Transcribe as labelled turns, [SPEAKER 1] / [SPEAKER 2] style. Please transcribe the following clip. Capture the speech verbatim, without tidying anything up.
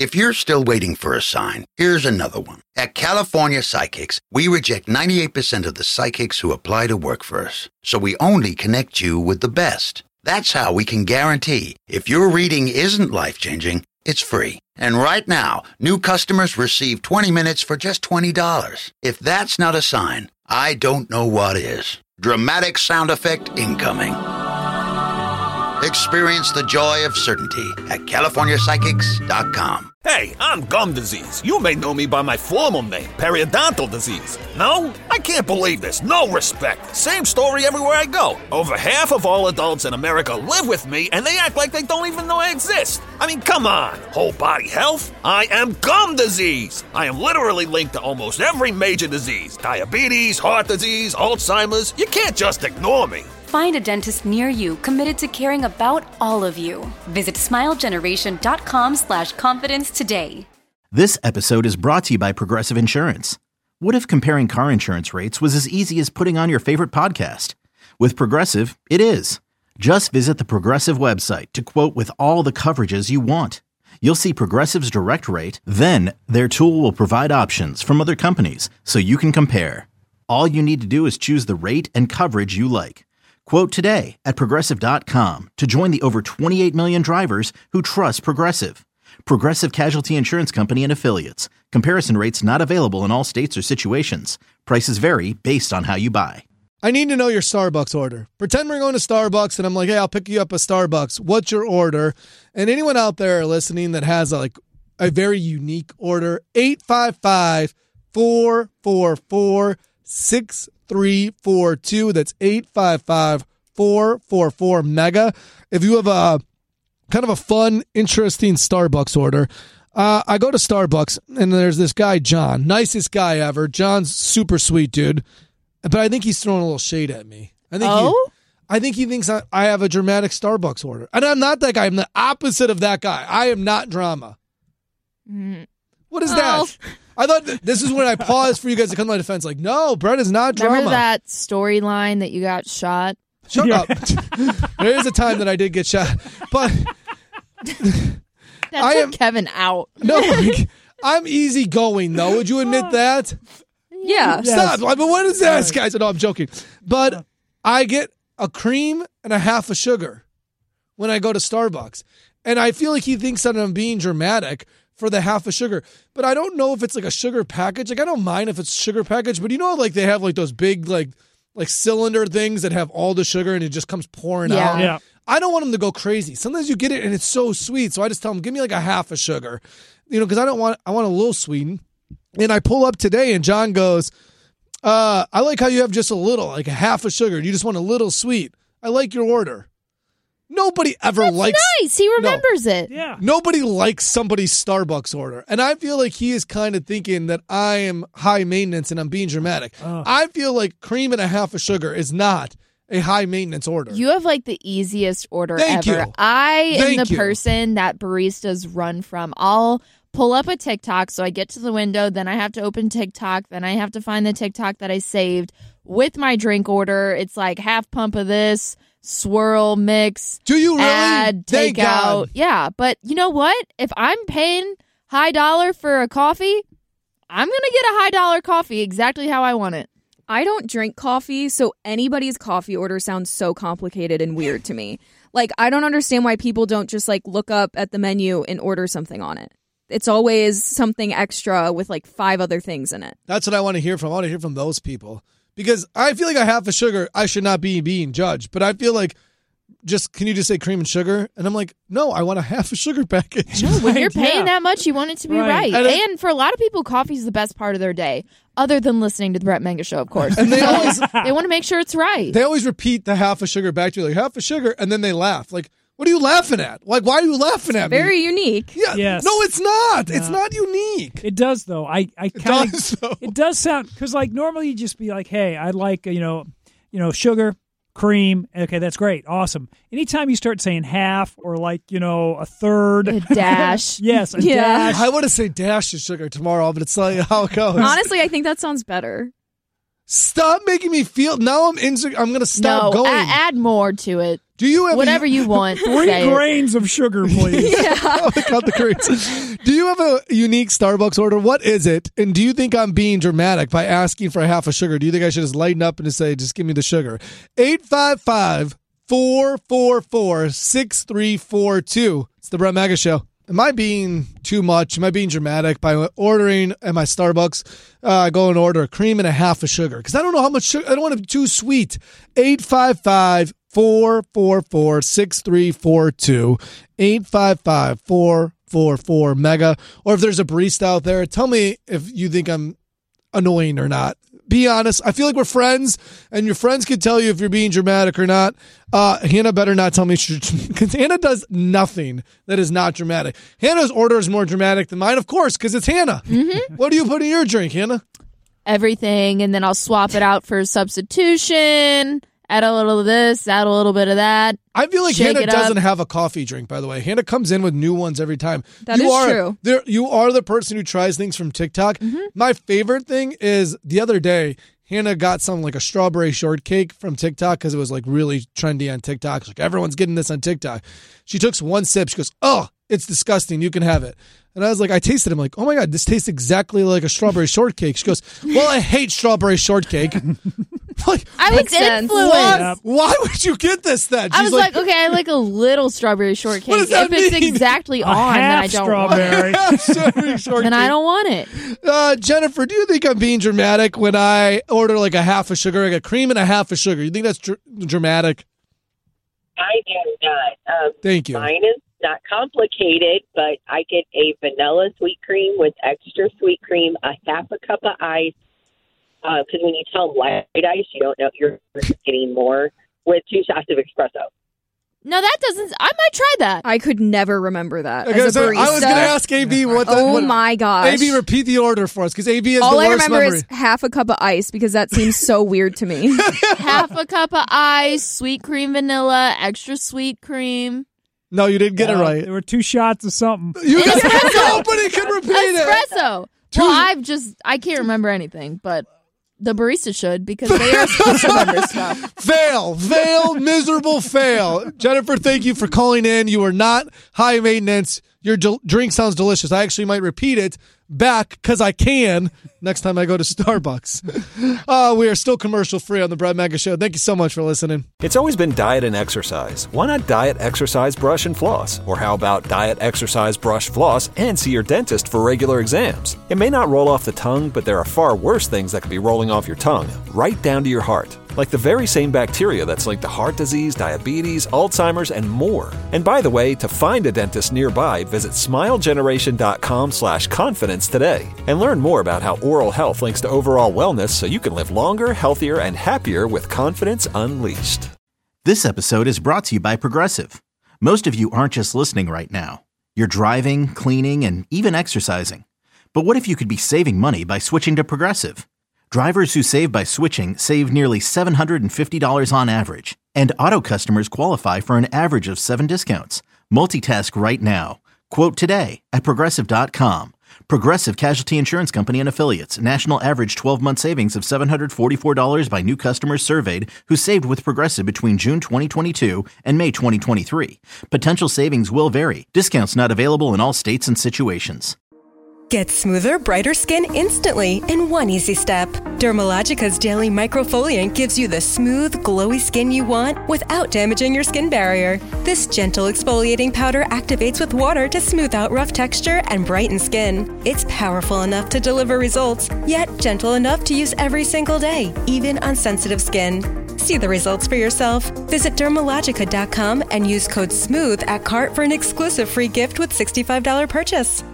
[SPEAKER 1] If you're still waiting for a sign, here's another one. At California Psychics, we reject ninety-eight percent of the psychics who apply to work for us. So we only connect you with the best. That's how we can guarantee if your reading isn't life-changing, it's free. And right now, new customers receive twenty minutes for just twenty dollars. If that's not a sign, I don't know what is. Dramatic sound effect incoming. Experience the joy of certainty at California Psychics dot com.
[SPEAKER 2] Hey, I'm gum disease. You may know me by my formal name, periodontal disease. No? I can't believe this. No respect. Same story everywhere I go. Over half of all adults in America live with me, and they act like they don't even know I exist. I mean, come on. Whole body health? I am gum disease. I am literally linked to almost every major disease. Diabetes, heart disease, Alzheimer's. You can't just ignore me.
[SPEAKER 3] Find a dentist near you committed to caring about all of you. Visit smilegeneration.com slash confidence today.
[SPEAKER 4] This episode is brought to you by Progressive Insurance. What if comparing car insurance rates was as easy as putting on your favorite podcast? With Progressive, it is. Just visit the Progressive website to quote with all the coverages you want. You'll see Progressive's direct rate, then their tool will provide options from other companies so you can compare. All you need to do is choose the rate and coverage you like. Quote today at Progressive dot com to join the over twenty-eight million drivers who trust Progressive. Progressive Casualty Insurance Company and Affiliates. Comparison rates not available in all states or situations. Prices vary based on how you buy.
[SPEAKER 5] I need to know your Starbucks order. Pretend we're going to Starbucks and I'm like, hey, I'll pick you up a Starbucks. What's your order? And anyone out there listening that has a, like a very unique order, eight five five, four four four, six three four two. That's eight five five, four four four, MEGA. If you have a kind of a fun, interesting Starbucks order, uh, I go to Starbucks and there's this guy, John. Nicest guy ever. John's super sweet, dude. But I think he's throwing a little shade at me. I think
[SPEAKER 6] oh?
[SPEAKER 5] He, I think he thinks I, I have a dramatic Starbucks order. And I'm not that guy. I'm the opposite of that guy. I am not drama.
[SPEAKER 6] Mm.
[SPEAKER 5] What is
[SPEAKER 6] oh.
[SPEAKER 5] that? I thought th- this is when I paused for you guys to come to my defense. Like, no, Brett is not drama.
[SPEAKER 6] Remember that storyline that you got shot?
[SPEAKER 5] Shut up. There is a time that I did get shot. But
[SPEAKER 6] that
[SPEAKER 5] I
[SPEAKER 6] took
[SPEAKER 5] am,
[SPEAKER 6] Kevin out.
[SPEAKER 5] No, like, I'm easygoing, though. Would you admit that?
[SPEAKER 6] Yeah.
[SPEAKER 5] Stop. Yes. But what is that, guys? No, I'm joking. But I get a cream and a half a sugar when I go to Starbucks. And I feel like he thinks that I'm being dramatic for the half a sugar. But I don't know if it's like a sugar package. Like, I don't mind if it's sugar package. But you know, like, they have like those big, like, like cylinder things that have all the sugar and it just comes pouring
[SPEAKER 6] yeah.
[SPEAKER 5] out.
[SPEAKER 7] Yeah.
[SPEAKER 5] I don't want them to go crazy. Sometimes you get it and it's so sweet. So I just tell them, give me like a half a sugar. You know, because I don't want, I want a little sweetened. And I pull up today and John goes, uh, I like how you have just a little, like a half a sugar. You just want a little sweet. I like your order. Nobody ever
[SPEAKER 6] That's
[SPEAKER 5] likes.
[SPEAKER 6] nice. He remembers
[SPEAKER 5] no,
[SPEAKER 6] it.
[SPEAKER 7] Yeah.
[SPEAKER 5] Nobody likes somebody's Starbucks order. And I feel like he is kind of thinking that I am high maintenance and I'm being dramatic.
[SPEAKER 7] Oh.
[SPEAKER 5] I feel like cream and a half a sugar is not a high maintenance order.
[SPEAKER 6] You have like the easiest order
[SPEAKER 5] Thank
[SPEAKER 6] ever.
[SPEAKER 5] you.
[SPEAKER 6] I
[SPEAKER 5] Thank
[SPEAKER 6] am the
[SPEAKER 5] you.
[SPEAKER 6] person that baristas run from. I'll pull up a TikTok, so I get to the window, then I have to open TikTok, then I have to find the TikTok that I saved with my drink order. It's like half pump of this, swirl, mix,
[SPEAKER 5] Do you really?
[SPEAKER 6] add,
[SPEAKER 5] Thank
[SPEAKER 6] take out.
[SPEAKER 5] God.
[SPEAKER 6] Yeah, but you know what? If I'm paying high dollar for a coffee, I'm going to get a high dollar coffee exactly how I want it.
[SPEAKER 8] I don't drink coffee, so anybody's coffee order sounds so complicated and weird to me. Like, I don't understand why people don't just, like, look up at the menu and order something on it. It's always something extra with, like, five other things in it.
[SPEAKER 5] That's what I want to hear from. I want to hear from those people. Because I feel like a half a sugar, I should not be being judged. But I feel like, just can you just say cream and sugar? And I'm like, no, I want a half a sugar package.
[SPEAKER 6] No, when you're paying
[SPEAKER 7] Yeah.
[SPEAKER 6] that much, you want it to be right.
[SPEAKER 7] Right.
[SPEAKER 6] And,
[SPEAKER 5] And it-
[SPEAKER 6] for a lot of people, coffee is the best part of their day, other than listening to the Brett Menga Show, of course.
[SPEAKER 5] And they
[SPEAKER 6] So
[SPEAKER 5] always-
[SPEAKER 6] they want to make sure it's right.
[SPEAKER 5] They always repeat the half a sugar back to you, like half a sugar, and then they laugh. Like, what are you laughing at? Like, why are you laughing at
[SPEAKER 8] Very
[SPEAKER 5] me?
[SPEAKER 8] unique.
[SPEAKER 5] Yeah,
[SPEAKER 7] Yes.
[SPEAKER 5] No, it's not. It's
[SPEAKER 7] No.
[SPEAKER 5] not unique.
[SPEAKER 7] It does though. I I
[SPEAKER 5] It
[SPEAKER 7] kind
[SPEAKER 5] does,
[SPEAKER 7] of
[SPEAKER 5] though.
[SPEAKER 7] it does sound because like normally you just be like, hey, I like you know, you know, sugar, cream. Okay, that's great, awesome. Anytime you start saying half or like you know a third,
[SPEAKER 6] A dash.
[SPEAKER 7] yes, a
[SPEAKER 8] Yeah.
[SPEAKER 7] dash.
[SPEAKER 5] I want to say dash of sugar tomorrow, but it's like how it goes.
[SPEAKER 8] Honestly, I think that sounds better.
[SPEAKER 5] Stop making me feel. Now I'm insecure. I'm gonna stop
[SPEAKER 6] no,
[SPEAKER 5] going.
[SPEAKER 6] a- add more to it.
[SPEAKER 5] Do you have
[SPEAKER 6] whatever
[SPEAKER 5] a,
[SPEAKER 6] you want?
[SPEAKER 7] Three
[SPEAKER 6] say
[SPEAKER 7] grains
[SPEAKER 6] it.
[SPEAKER 7] of sugar, please.
[SPEAKER 5] yeah, count the grains. Do you have a unique Starbucks order? What is it? And do you think I'm being dramatic by asking for a half a sugar? Do you think I should just lighten up and just say, just give me the sugar? eight five five, four four four, six three four two. It's the Brett Mega Show. Am I being too much? Am I being dramatic by ordering at my Starbucks? Uh, I go and order a cream and a half a sugar because I don't know how much sugar. I don't want it too sweet. eight five five, four four four, six three four two. eight five five, four four four, mega. Or if there's a barista out there, tell me if you think I'm annoying or not. Be honest. I feel like we're friends, and your friends can tell you if you're being dramatic or not. Uh, Hannah better not tell me, because Hannah does nothing that is not dramatic. Hannah's order is more dramatic than mine, of course, because it's Hannah.
[SPEAKER 6] Mm-hmm.
[SPEAKER 5] What do you put in your drink, Hannah?
[SPEAKER 6] Everything, and then I'll swap it out for substitution. Add a little of this, add a little bit of that.
[SPEAKER 5] I feel like
[SPEAKER 6] Shake
[SPEAKER 5] Hannah
[SPEAKER 6] it
[SPEAKER 5] doesn't
[SPEAKER 6] up.
[SPEAKER 5] have a coffee drink, by the way. Hannah comes in with new ones every time.
[SPEAKER 8] That
[SPEAKER 5] you
[SPEAKER 8] is
[SPEAKER 5] are,
[SPEAKER 8] true.
[SPEAKER 5] there- You are the person who tries things from TikTok.
[SPEAKER 6] Mm-hmm.
[SPEAKER 5] My favorite thing is the other day, Hannah got some like a strawberry shortcake from TikTok because it was like really trendy on TikTok. She's like, everyone's getting this on TikTok. She took one sip. She goes, oh, it's disgusting. You can have it. And I was like, I tasted it. I'm like, oh my God, this tastes exactly like a strawberry shortcake. She goes, well, I hate strawberry shortcake. Like,
[SPEAKER 6] I was
[SPEAKER 8] Makes sense.
[SPEAKER 6] influenced.
[SPEAKER 5] why, why would you get this then?
[SPEAKER 6] I
[SPEAKER 5] She's
[SPEAKER 6] was like, okay, I like a little strawberry shortcake.
[SPEAKER 5] What does that
[SPEAKER 6] If it's
[SPEAKER 5] mean?
[SPEAKER 6] exactly
[SPEAKER 7] A
[SPEAKER 6] on, then I
[SPEAKER 7] half
[SPEAKER 6] don't
[SPEAKER 7] strawberry.
[SPEAKER 6] want it.
[SPEAKER 5] strawberry shortcake.
[SPEAKER 6] Then I don't want it.
[SPEAKER 5] Uh, Jennifer, do you think I'm being dramatic when I order like a half a sugar, like a cream and a half a sugar? You think that's dr- dramatic?
[SPEAKER 9] I do not. Um,
[SPEAKER 5] Thank you.
[SPEAKER 9] Mine is not complicated, but I get a vanilla sweet cream with extra sweet cream, a half a cup of ice. Because uh, when you tell them light ice, you don't know you're getting more, with two shots of espresso.
[SPEAKER 6] No, that doesn't. I might try that.
[SPEAKER 8] I could never remember that.
[SPEAKER 5] Okay,
[SPEAKER 8] As a
[SPEAKER 5] so
[SPEAKER 8] barista.
[SPEAKER 5] I was going to ask A B what the.
[SPEAKER 8] Oh
[SPEAKER 5] what,
[SPEAKER 8] my gosh.
[SPEAKER 5] A B, repeat the order for us because A B has
[SPEAKER 8] All
[SPEAKER 5] the
[SPEAKER 8] I
[SPEAKER 5] worst
[SPEAKER 8] remember
[SPEAKER 5] memory.
[SPEAKER 8] is half a cup of ice because that seems so weird to me.
[SPEAKER 6] Half a cup of ice, sweet cream vanilla, extra sweet cream.
[SPEAKER 5] No, you didn't get it
[SPEAKER 7] Uh,
[SPEAKER 5] right.
[SPEAKER 7] There were two shots of something.
[SPEAKER 5] You got
[SPEAKER 6] Espresso.
[SPEAKER 5] nobody can repeat it.
[SPEAKER 6] Espresso. Well, I've just, I can't remember anything, but the barista should because they are supposed to remember stuff.
[SPEAKER 5] Fail, fail, miserable fail. Jennifer, thank you for calling in. You are not high maintenance. Your del- drink sounds delicious. I actually might repeat it back because I can next time I go to Starbucks. Uh, we are still commercial free on the Brett Mega Show. Thank you so much for listening.
[SPEAKER 10] It's always been diet and exercise. Why not diet, exercise, brush, and floss? Or how about diet, exercise, brush, floss, and see your dentist for regular exams? It may not roll off the tongue, but there are far worse things that could be rolling off your tongue, right down to your heart. Like the very same bacteria that's linked to heart disease, diabetes, Alzheimer's, and more. And by the way, to find a dentist nearby, visit smilegeneration.com slash confidence today. And learn more about how oral health links to overall wellness so you can live longer, healthier, and happier with confidence unleashed.
[SPEAKER 4] This episode is brought to you by Progressive. Most of you aren't just listening right now. You're driving, cleaning, and even exercising. But what if you could be saving money by switching to Progressive? Drivers who save by switching save nearly seven hundred fifty dollars on average. And auto customers qualify for an average of seven discounts. Multitask right now. Quote today at Progressive dot com. Progressive Casualty Insurance Company and Affiliates. National average twelve-month savings of seven hundred forty-four dollars by new customers surveyed who saved with Progressive between June twenty twenty-two and May twenty twenty-three. Potential savings will vary. Discounts not available in all states and situations.
[SPEAKER 11] Get smoother, brighter skin instantly in one easy step. Dermalogica's Daily Microfoliant gives you the smooth, glowy skin you want without damaging your skin barrier. This gentle exfoliating powder activates with water to smooth out rough texture and brighten skin. It's powerful enough to deliver results, yet gentle enough to use every single day, even on sensitive skin. See the results for yourself. Visit Dermalogica dot com and use code SMOOTH at cart for an exclusive free gift with sixty-five dollars purchase.